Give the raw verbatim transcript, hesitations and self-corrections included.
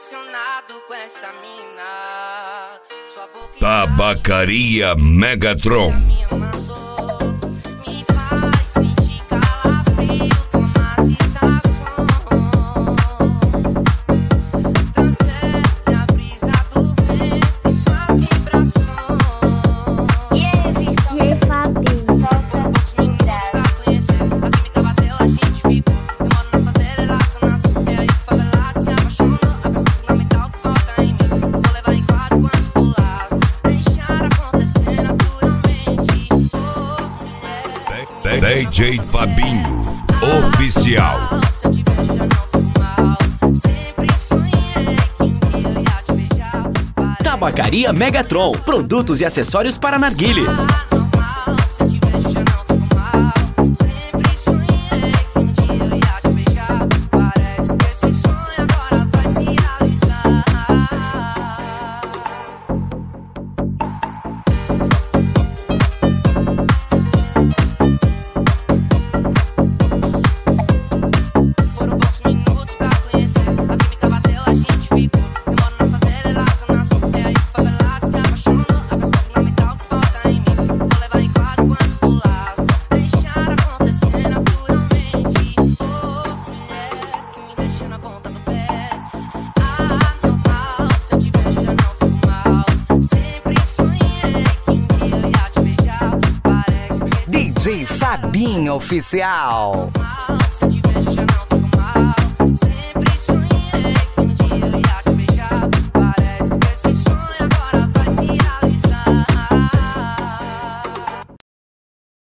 impressionado com essa mina. Sua boca Tabacaria Megatron. me faz sentir calafrio como as estações. Transcende a brisa do vento e suas vibrações. E aí, Vitor? Fabinho, solta Poucos minutos pra conhecer. A química bateu, a gente ficou. Eu moro na favela, ela zona sul. É aí que o favelado se apaixonou. A peça fundamental que falta em mim. Vou levar em quadro quando for lá. Deixar acontecer naturalmente. Oh, mulher. D J Fabinho Oficial. Se eu te vejo já não fico mal. Sempre sonhei que um dia eu ia te beijar. Parece Tabacaria Megatron, produtos e acessórios para narguile. normal. Se eu te vejo já não fico mal. Sempre sonhei que um dia eu ia te beijar. Parece que esse sonho agora vai se realizar. Foram poucos minutos pra conhecer. A química bateu, a gente ficou. Eu moro na favela, ela zona sul. É aí que o favelado se apaixonou. A peça fundamental que falta em mim. Vou levar em quadro quando for lá. Deixar acontecer naturalmente. Oh, mulher, que me deixa na ponta do pé. Anormal, se eu te vejo já não fico mal. Sempre sonhei que um dia eu ia te beijar. Parece que esse D J Fabinho Oficial. sonho, se eu te vejo já não fico